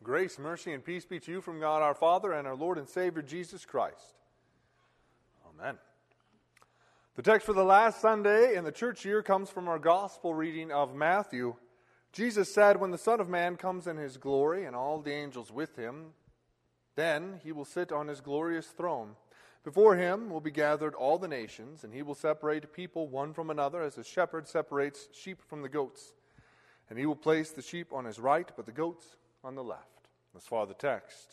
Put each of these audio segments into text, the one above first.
Grace, mercy, and peace be to you from God our Father and our Lord and Savior Jesus Christ. Amen. The text for the last Sunday in the church year comes from our gospel reading of Matthew. Jesus said, "When the Son of Man comes in his glory and all the angels with him, then he will sit on his glorious throne. Before him will be gathered all the nations, and he will separate people one from another as a shepherd separates sheep from the goats. And he will place the sheep on his right, but the goats on the left." As far the text.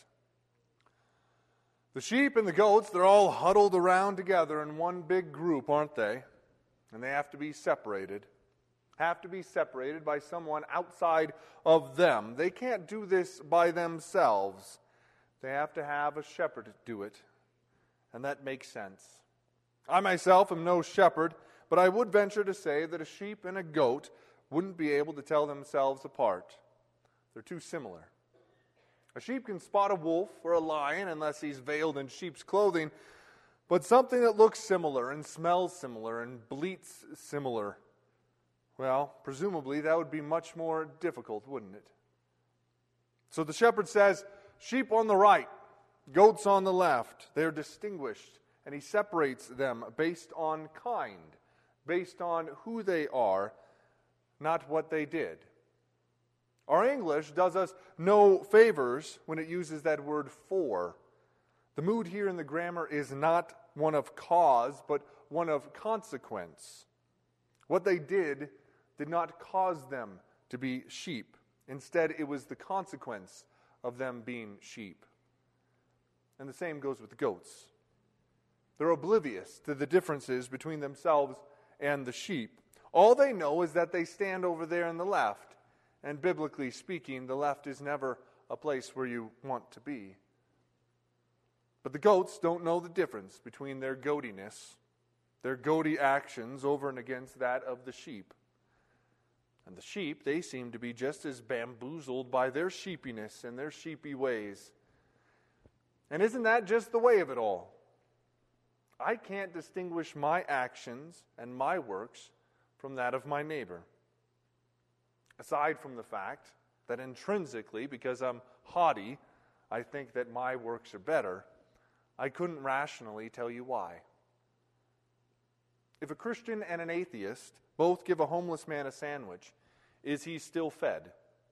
The sheep and the goats, they're all huddled around together in one big group, aren't they? And they have to be separated. Have to be separated by someone outside of them. They can't do this by themselves. They have to have a shepherd do it. And that makes sense. I myself am no shepherd, but I would venture to say that a sheep and a goat wouldn't be able to tell themselves apart. They're too similar. A sheep can spot a wolf or a lion unless he's veiled in sheep's clothing, but something that looks similar and smells similar and bleats similar, well, presumably that would be much more difficult, wouldn't it? So the shepherd says, sheep on the right, goats on the left. They're distinguished, and he separates them based on kind, based on who they are, not what they did. Our English does us no favors when it uses that word for. The mood here in the grammar is not one of cause, but one of consequence. What they did not cause them to be sheep. Instead, it was the consequence of them being sheep. And the same goes with the goats. They're oblivious to the differences between themselves and the sheep. All they know is that they stand over there on the left. And biblically speaking, the left is never a place where you want to be. But the goats don't know the difference between their goatiness, their goaty actions over and against that of the sheep. And the sheep, they seem to be just as bamboozled by their sheepiness and their sheepy ways. And isn't that just the way of it all? I can't distinguish my actions and my works from that of my neighbor. Aside from the fact that intrinsically, because I'm haughty, I think that my works are better, I couldn't rationally tell you why. If a Christian and an atheist both give a homeless man a sandwich, is he still fed?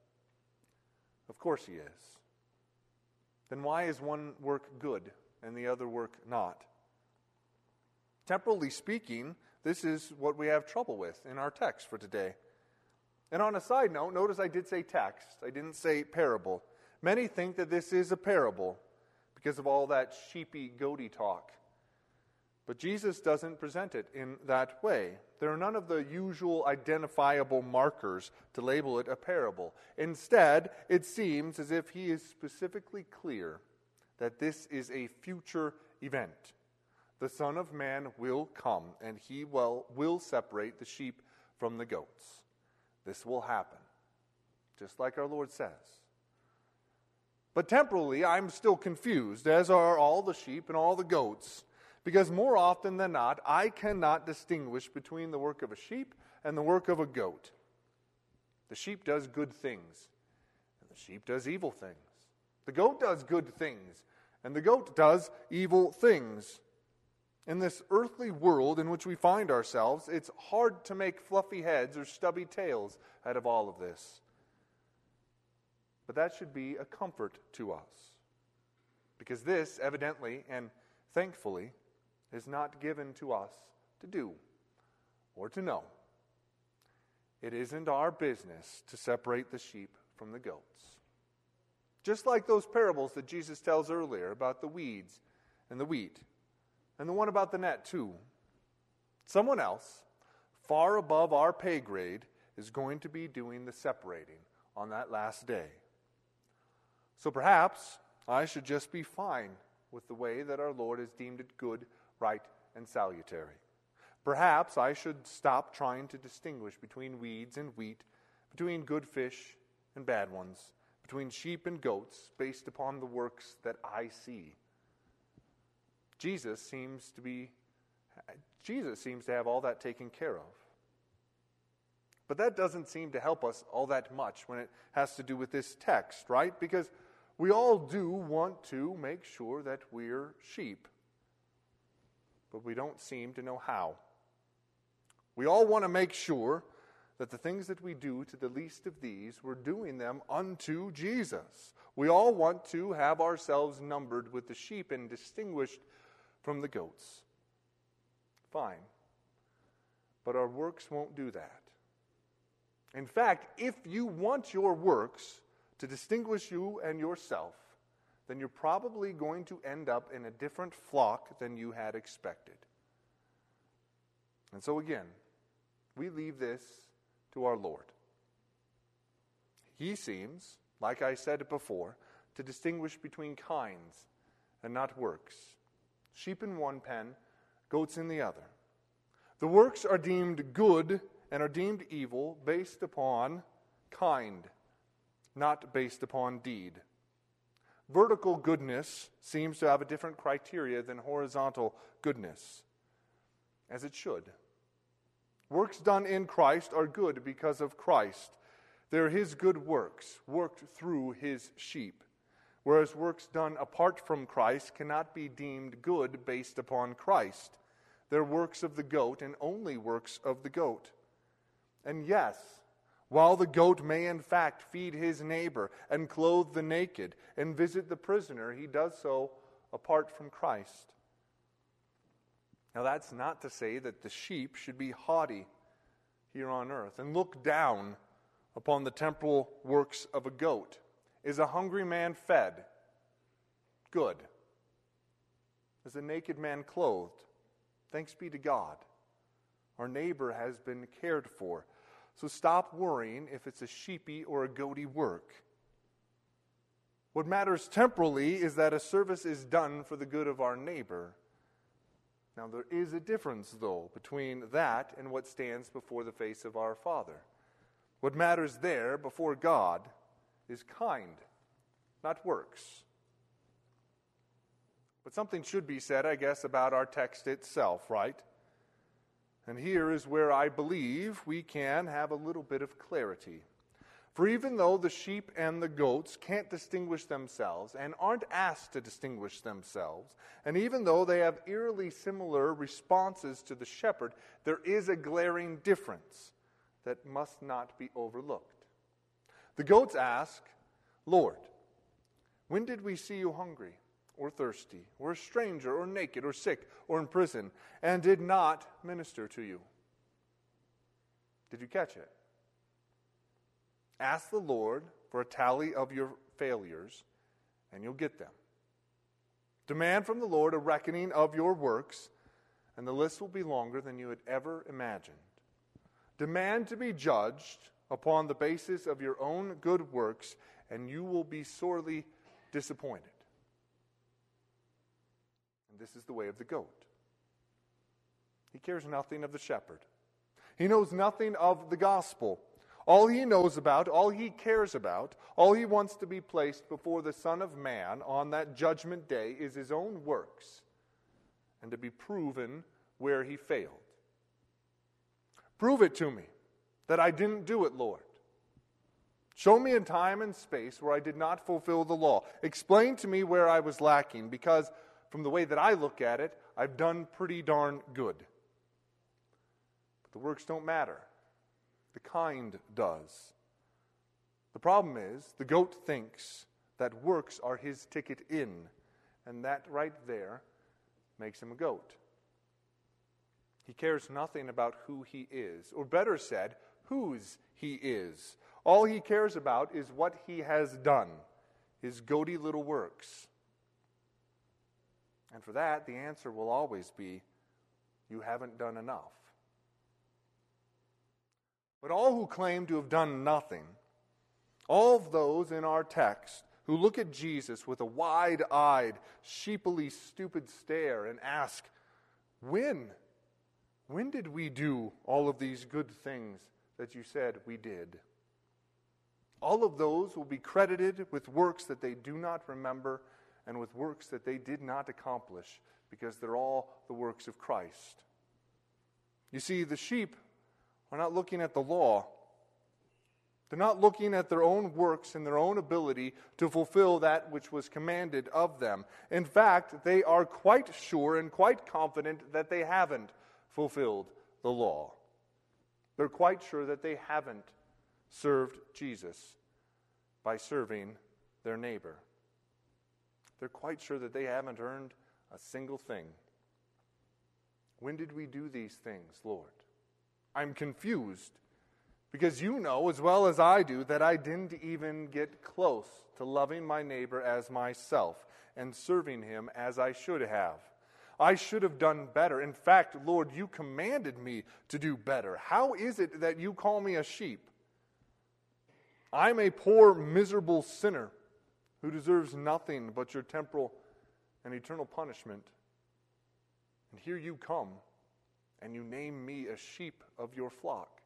Of course he is. Then why is one work good and the other work not? Temporally speaking, this is what we have trouble with in our text for today. And on a side note, notice I did say text. I didn't say parable. Many think that this is a parable because of all that sheepy, goaty talk. But Jesus doesn't present it in that way. There are none of the usual identifiable markers to label it a parable. Instead, it seems as if he is specifically clear that this is a future event. The Son of Man will come, and he will separate the sheep from the goats. This will happen, just like our Lord says. But temporally, I'm still confused, as are all the sheep and all the goats, because more often than not, I cannot distinguish between the work of a sheep and the work of a goat. The sheep does good things, and the sheep does evil things. The goat does good things, and the goat does evil things. In this earthly world in which we find ourselves, it's hard to make fluffy heads or stubby tails out of all of this. But that should be a comfort to us. Because this, evidently and thankfully, is not given to us to do or to know. It isn't our business to separate the sheep from the goats. Just like those parables that Jesus tells earlier about the weeds and the wheat. And the one about the net, too. Someone else, far above our pay grade, is going to be doing the separating on that last day. So perhaps I should just be fine with the way that our Lord has deemed it good, right, and salutary. Perhaps I should stop trying to distinguish between weeds and wheat, between good fish and bad ones, between sheep and goats, based upon the works that I see. Jesus seems to have all that taken care of. But that doesn't seem to help us all that much when it has to do with this text, right? Because We all do want to make sure that we're sheep, but we don't seem to know how. We all want to make sure that the things that we do to the least of these, we're doing them unto Jesus. We all want to have ourselves numbered with the sheep and distinguished from the goats. Fine. But our works won't do that. In fact, if you want your works to distinguish you and yourself, then you're probably going to end up in a different flock than you had expected. And so again, we leave this to our Lord. He seems, like I said before, to distinguish between kinds and not works. Sheep in one pen, goats in the other. The works are deemed good and are deemed evil based upon kind, not based upon deed. Vertical goodness seems to have a different criteria than horizontal goodness, as it should. Works done in Christ are good because of Christ. They're His good works, worked through His sheep. Whereas works done apart from Christ cannot be deemed good based upon Christ. They're works of the goat and only works of the goat. And yes, while the goat may in fact feed his neighbor and clothe the naked and visit the prisoner, he does so apart from Christ. Now that's not to say that the sheep should be haughty here on earth and look down upon the temporal works of a goat. Is a hungry man fed? Good. Is a naked man clothed? Thanks be to God. Our neighbor has been cared for. So stop worrying if it's a sheepy or a goaty work. What matters temporally is that a service is done for the good of our neighbor. Now there is a difference, though, between that and what stands before the face of our Father. What matters there before God is kind, not works. But something should be said, I guess, about our text itself, right? And here is where I believe we can have a little bit of clarity. For even though the sheep and the goats can't distinguish themselves and aren't asked to distinguish themselves, and even though they have eerily similar responses to the shepherd, there is a glaring difference that must not be overlooked. The goats ask, Lord, when did we see you hungry or thirsty or a stranger or naked or sick or in prison and did not minister to you? Did you catch it? Ask the Lord for a tally of your failures and you'll get them. Demand from the Lord a reckoning of your works and the list will be longer than you had ever imagined. Demand to be judged upon the basis of your own good works, and you will be sorely disappointed. And this is the way of the goat. He cares nothing of the shepherd. He knows nothing of the gospel. All he knows about, all he cares about, all he wants to be placed before the Son of Man on that judgment day is his own works, and to be proven where he failed. Prove it to me that I didn't do it, Lord. Show me a time and space where I did not fulfill the law. Explain to me where I was lacking, because from the way that I look at it, I've done pretty darn good. But the works don't matter. The kind does. The problem is, the goat thinks that works are his ticket in, and that right there makes him a goat. He cares nothing about who he is, or better said, whose he is. All he cares about is what he has done, his goaty little works. And for that, the answer will always be, you haven't done enough. But all who claim to have done nothing, all of those in our text who look at Jesus with a wide-eyed, sheepily stupid stare and ask, when did we do all of these good things that you said we did? All of those will be credited with works that they do not remember and with works that they did not accomplish, because they're all the works of Christ. You see, the sheep are not looking at the law. They're not looking at their own works and their own ability to fulfill that which was commanded of them. In fact, they are quite sure and quite confident that they haven't fulfilled the law. They're quite sure that they haven't served Jesus by serving their neighbor. They're quite sure that they haven't earned a single thing. When did we do these things, Lord? I'm confused because you know as well as I do that I didn't even get close to loving my neighbor as myself and serving him as I should have. I should have done better. In fact, Lord, you commanded me to do better. How is it that you call me a sheep? I'm a poor, miserable sinner who deserves nothing but your temporal and eternal punishment. And here you come, and you name me a sheep of your flock.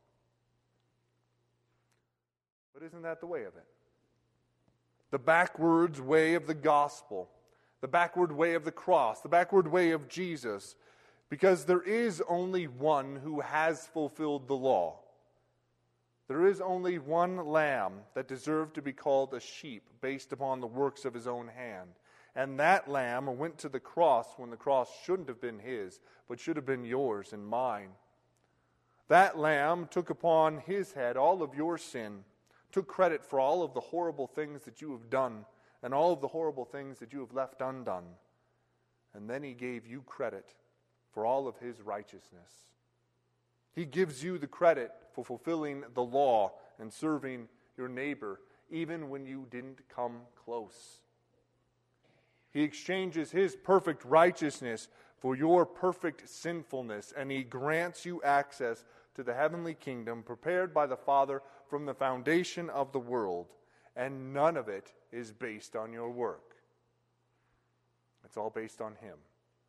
But isn't that the way of it? The backwards way of the gospel, the backward way of the cross, the backward way of Jesus, because there is only one who has fulfilled the law. There is only one lamb that deserved to be called a sheep based upon the works of his own hand. And that lamb went to the cross when the cross shouldn't have been his, but should have been yours and mine. That lamb took upon his head all of your sin, took credit for all of the horrible things that you have done, and all of the horrible things that you have left undone. And then he gave you credit for all of his righteousness. He gives you the credit for fulfilling the law and serving your neighbor, even when you didn't come close. He exchanges his perfect righteousness for your perfect sinfulness, and he grants you access to the heavenly kingdom prepared by the Father from the foundation of the world, and none of it is based on your work. It's all based on him.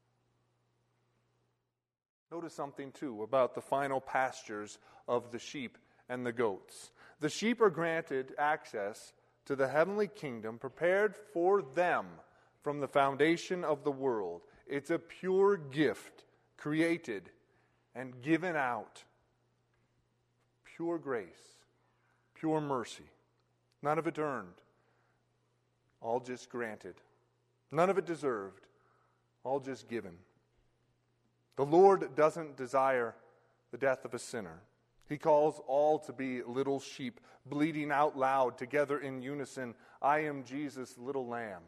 Notice something, too, about the final pastures of the sheep and the goats. The sheep are granted access to the heavenly kingdom prepared for them from the foundation of the world. It's a pure gift, created and given out. Pure grace, pure mercy. None of it earned, all just granted. None of it deserved, all just given. The Lord doesn't desire the death of a sinner. He calls all to be little sheep, bleating out loud together in unison, I am Jesus' little lamb.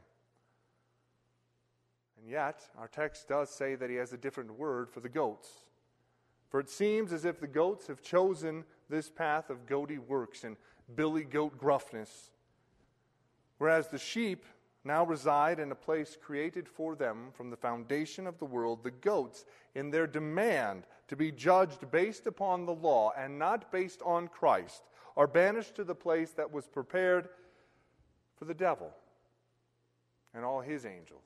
And yet, our text does say that he has a different word for the goats. For it seems as if the goats have chosen this path of goaty works and billy goat gruffness, whereas the sheep now reside in a place created for them from the foundation of the world. The goats, in their demand to be judged based upon the law and not based on Christ, are banished to the place that was prepared for the devil and all his angels.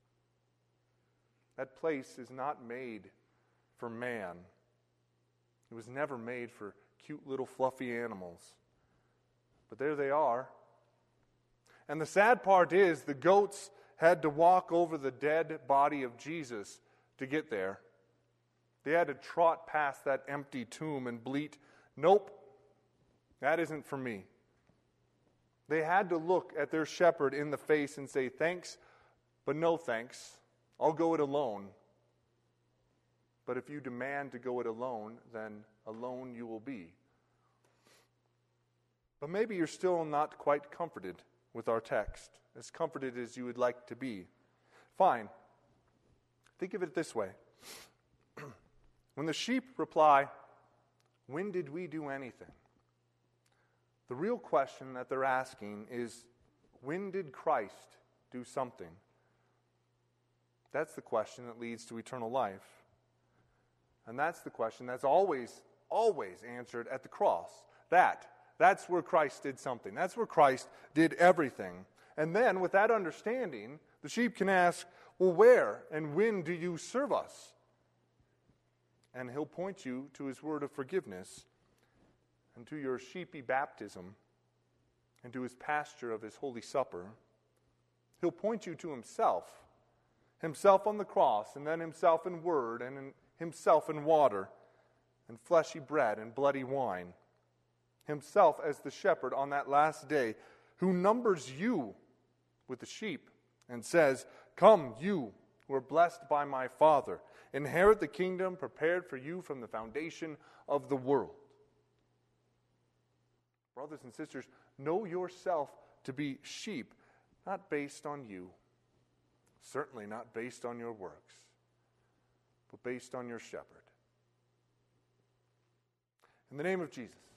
That place is not made for man. It was never made for cute little fluffy animals. But there they are. And the sad part is the goats had to walk over the dead body of Jesus to get there. They had to trot past that empty tomb and bleat, nope, that isn't for me. They had to look at their shepherd in the face and say, thanks, but no thanks. I'll go it alone. But if you demand to go it alone, then alone you will be. But maybe you're still not quite comforted with our text, as comforted as you would like to be. Fine. Think of it this way. When the sheep reply, when did we do anything? The real question that they're asking is, when did Christ do something? That's the question that leads to eternal life. And that's the question that's always answered at the cross. That's where Christ did something. That's where Christ did everything. And then, with that understanding, the sheep can ask, well, where and when do you serve us? And he'll point you to his word of forgiveness and to your sheepy baptism and to his pasture of his holy supper. He'll point you to himself on the cross, and then himself in word, and himself in water, and fleshy bread and bloody wine. himself as the shepherd on that last day, who numbers you with the sheep and says, "Come, you who are blessed by my Father, inherit the kingdom prepared for you from the foundation of the world." Brothers and sisters, know yourself to be sheep, not based on you, certainly not based on your works, but based on your shepherd. In the name of Jesus.